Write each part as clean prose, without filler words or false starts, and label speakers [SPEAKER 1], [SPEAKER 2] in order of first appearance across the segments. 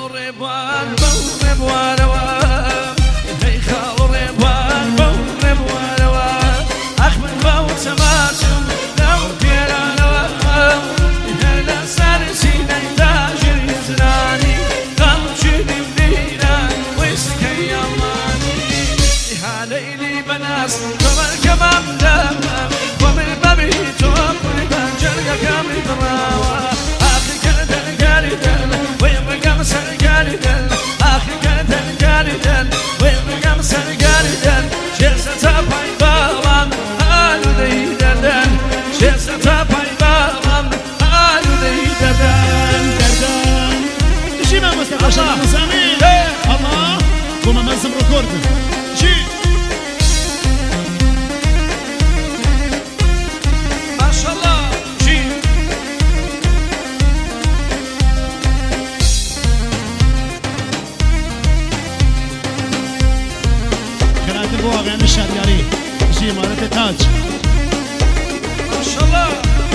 [SPEAKER 1] ريبوان بو ريبوان هي خال ريبوان بو ريبوان أخمن بو سماسم لو كيرانا هلا سارسينا تاجر يزراني قمشني بدينا ويسكي يماني هاليلي بناس كمر كمام دم ومن بابي توب ونبانجر كامل دراوة آخر كانت القاري دل وين رقم سرقاري دل آخر كانت القاري دل وين رقم سرقاري دل شيسة تابعي بالام هالو دي دلن شيسة تابعي بالام هالو دي دلن
[SPEAKER 2] شي ما مستقى شرح مسامين الله وما ملزم ركورد شي
[SPEAKER 1] ما شاء الله شي
[SPEAKER 2] كرات البواغ يعني الشهرياري شي مالت تاج
[SPEAKER 1] ما شاء الله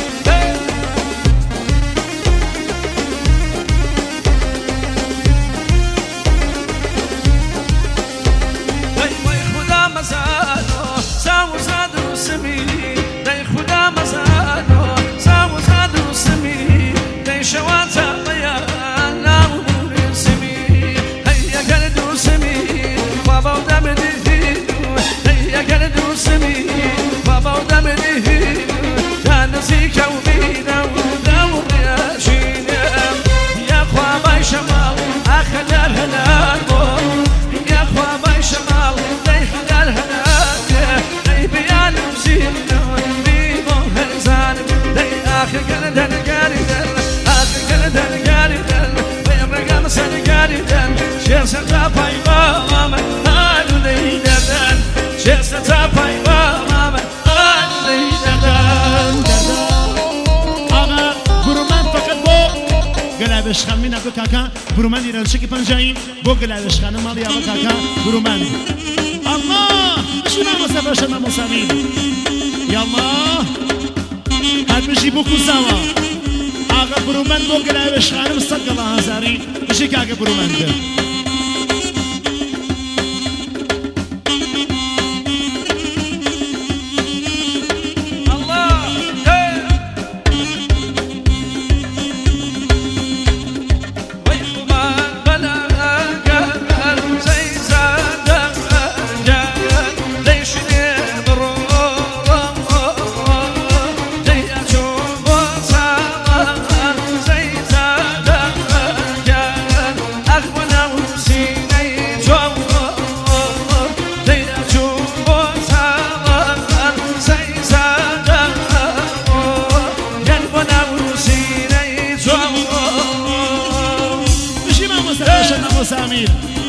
[SPEAKER 1] وي خدا مزادو ساو زادو سمي داي خدا مزادو ساو زادو سمي داي شواتا بيان ناو سمي هيا قلدو سمي بابا ودمني هيا قلدو سمي بابا ودمني كان زيكا وبينا ودور يا شينا يا اخوا باي شمال اخذ الهلال يا اخوا باي شمال داي خلال هلاك داي بيان وزين بيبو هرزان داي اخر قلد القاري دل اخر قلد القاري دل بين رقم سنقاري دل شير ستاباي بامام هالو دي دل شير ستاباي بامام هالو دي دل
[SPEAKER 2] آقا برومن فقط بو قلابش خمين أبو كاكا برومن يرن شكي پنجاين بو قلابش خانم مالي أبو كاكا برومن الله شو ما مستقى شما مسامين يا الله هاد بشي بو كوزاوا آقا برومن بو قلابش خانم صدق الله هزاري بشي كاكا برومن ده
[SPEAKER 1] الله ويخما بلا قال زي زاد جال ليش نبرور زي أشوف صار زي زاد جال أخونا وسيني جوار زي أشوف صار زي زاد قلبنا وسيني جوار
[SPEAKER 2] بشي ما مستقى شما مسامين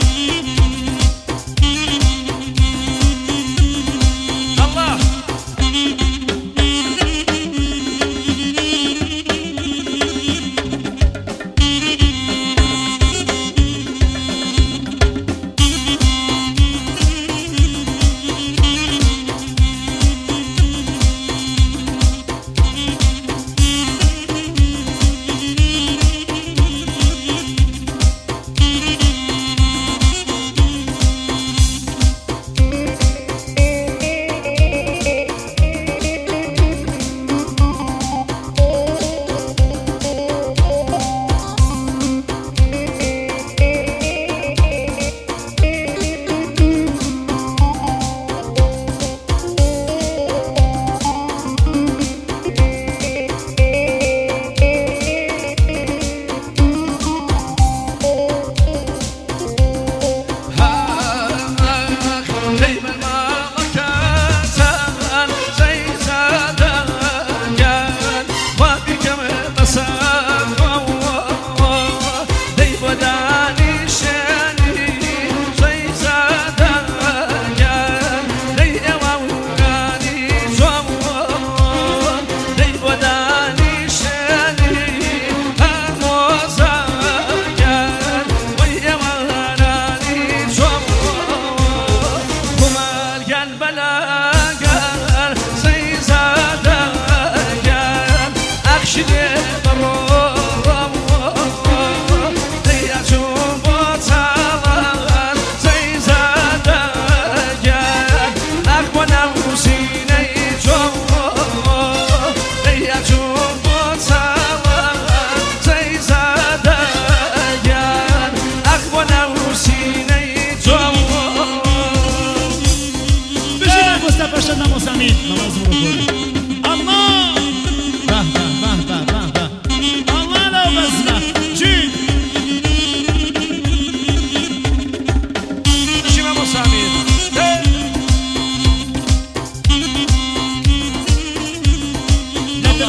[SPEAKER 1] الله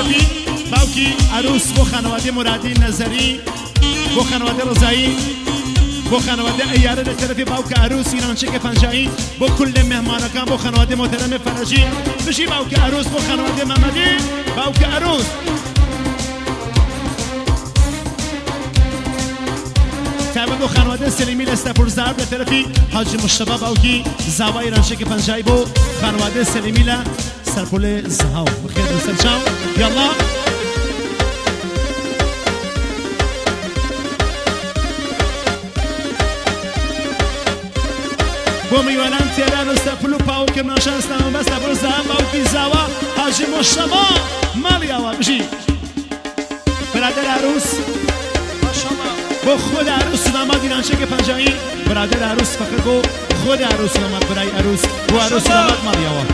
[SPEAKER 2] طرفی باوکی عروس بو خانواده مرادی نظری بو خانواده رضایی بو خانواده ایاره در طرف باوک عروس ایرانچک پنجایی بو کل مهمانکان بو خانواده محترم فرجی بشی باوک عروس بو خانواده محمدی باوک عروس تابع بو خانواده سلیمی لستپور زرب در طرفی حاج مشتبه باوکی زاوا ایرانچک پنجایی بو خانواده سلیمی لستپول زهاو بخیر بسر چاو یالله بو میوانان تیران استفلو پاو کم ناشان سلام بس نبرو زهام باوکی زاوا حاجی مشتبه مالی آوا بشی برادر عروس بو خود عروس نامد ایرانچک پنجایی برادر عروس فقط بو خود عروس نامد برای عروس بو عروس نامد مالی آوا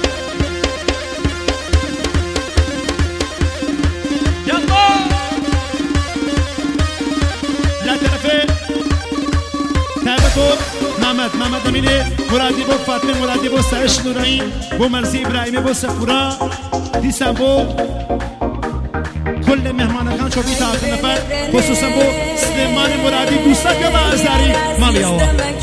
[SPEAKER 2] لا طرفه تابتو محمد امینه مرادی بو فاطمه مرادی بو سرش نورایی بو مرزی ابراهیمی بو سفورا دیسان بو کل مهمانکان چوبی تا آخر نفر خصوصا بو سلیمان مرادی دوستا که با ازداری مالی آوا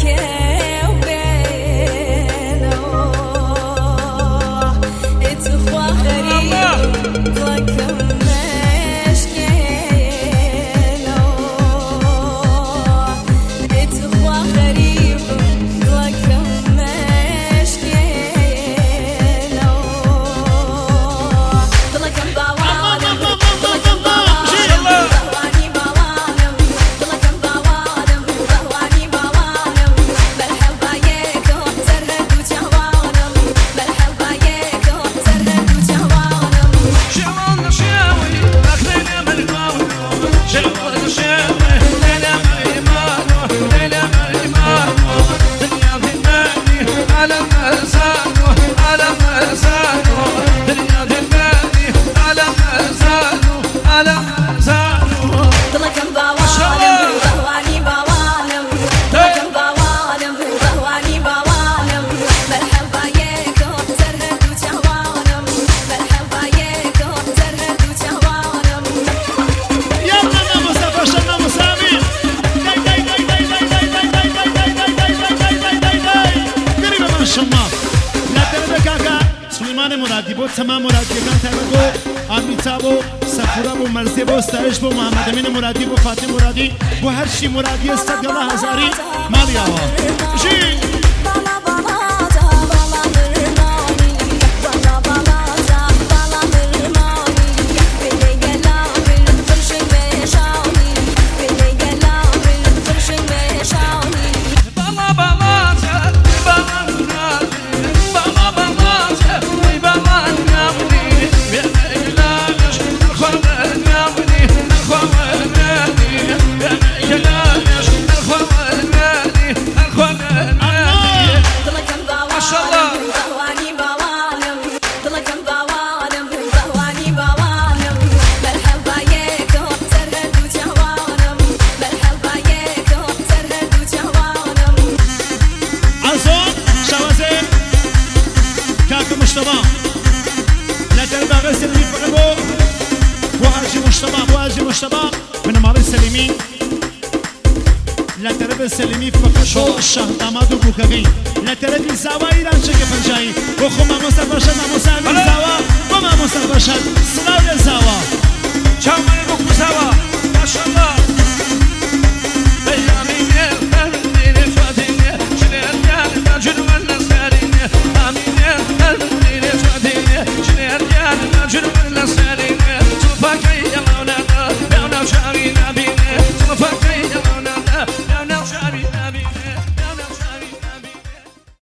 [SPEAKER 2] تمام مرادیگان تابع بو آمیتا بو سفورا بو مرزی بو ستایش بو محمد امین مرادی بو فاطمه مرادی بو هر چی مرادی است یالله هزاری مالی آوا جی سلیمی فقط با شاه داماد و بوکاقی لطرفی زاوا ایرانچک پنجایی با خو ماموسر باشد ماموسر زاوا با ماموسر باشد سلاو زاوا
[SPEAKER 1] چاو من بکو زاوا